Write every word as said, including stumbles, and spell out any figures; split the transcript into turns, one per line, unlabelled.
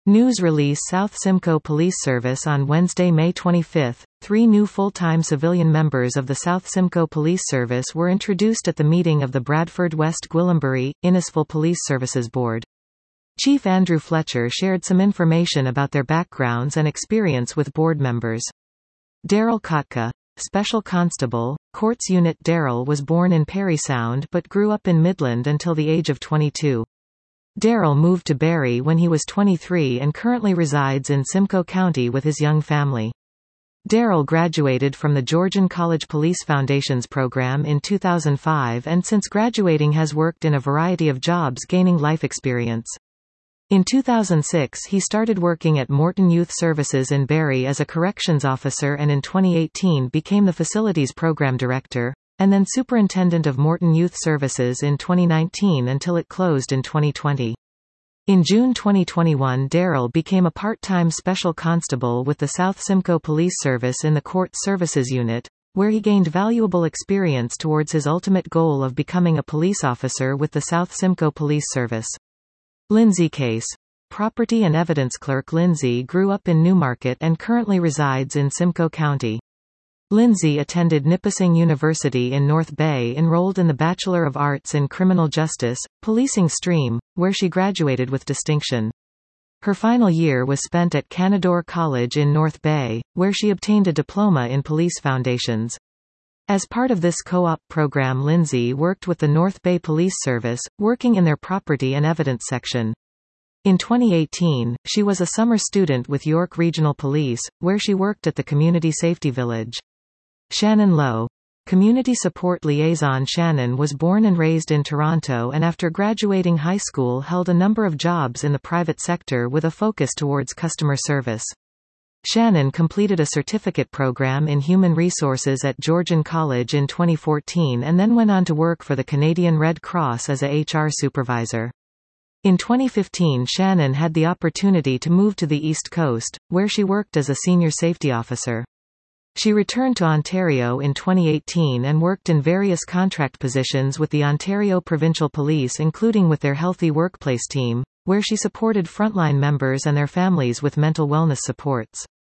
News release South Simcoe Police Service on Wednesday, May twenty-fifth, three new full-time civilian members of the South Simcoe Police Service were introduced at the meeting of the Bradford West Gwillimbury, Innisfil Police Services Board. Chief Andrew Fletcher shared some information about their backgrounds and experience with board members. Daryl Kotka, Special Constable, Courts Unit. Daryl was born in Parry Sound but grew up in Midland until the age of twenty-two. Daryl moved to Barrie when he was twenty-three and currently resides in Simcoe County with his young family. Daryl graduated from the Georgian College Police Foundations program in two thousand five and since graduating has worked in a variety of jobs, gaining life experience. In two thousand six he started working at Morton Youth Services in Barrie as a corrections officer and in twenty eighteen became the Facilities Program Director, and then Superintendent of Morton Youth Services in twenty nineteen until it closed in twenty twenty. In June twenty twenty-one, Daryl became a part-time Special Constable with the South Simcoe Police Service in the Court Services Unit, where he gained valuable experience towards his ultimate goal of becoming a police officer with the South Simcoe Police Service. Lindsay Case. Property and Evidence Clerk Lindsay grew up in Newmarket and currently resides in Simcoe County. Lindsay attended Nipissing University in North Bay, enrolled in the Bachelor of Arts in Criminal Justice, Policing stream, where she graduated with distinction. Her final year was spent at Canadore College in North Bay, where she obtained a diploma in police foundations. As part of this co-op program, Lindsay worked with the North Bay Police Service, working in their Property and Evidence section. In twenty eighteen, she was a summer student with York Regional Police, where she worked at the Community Safety Village. Shannon Lowe. Community Support Liaison Shannon was born and raised in Toronto and after graduating high school held a number of jobs in the private sector with a focus towards customer service. Shannon completed a certificate program in human resources at Georgian College in twenty fourteen and then went on to work for the Canadian Red Cross as a H R supervisor. In twenty fifteen, Shannon had the opportunity to move to the East Coast, where she worked as a senior safety officer. She returned to Ontario in twenty eighteen and worked in various contract positions with the Ontario Provincial Police, including with their Healthy Workplace team, where she supported frontline members and their families with mental wellness supports.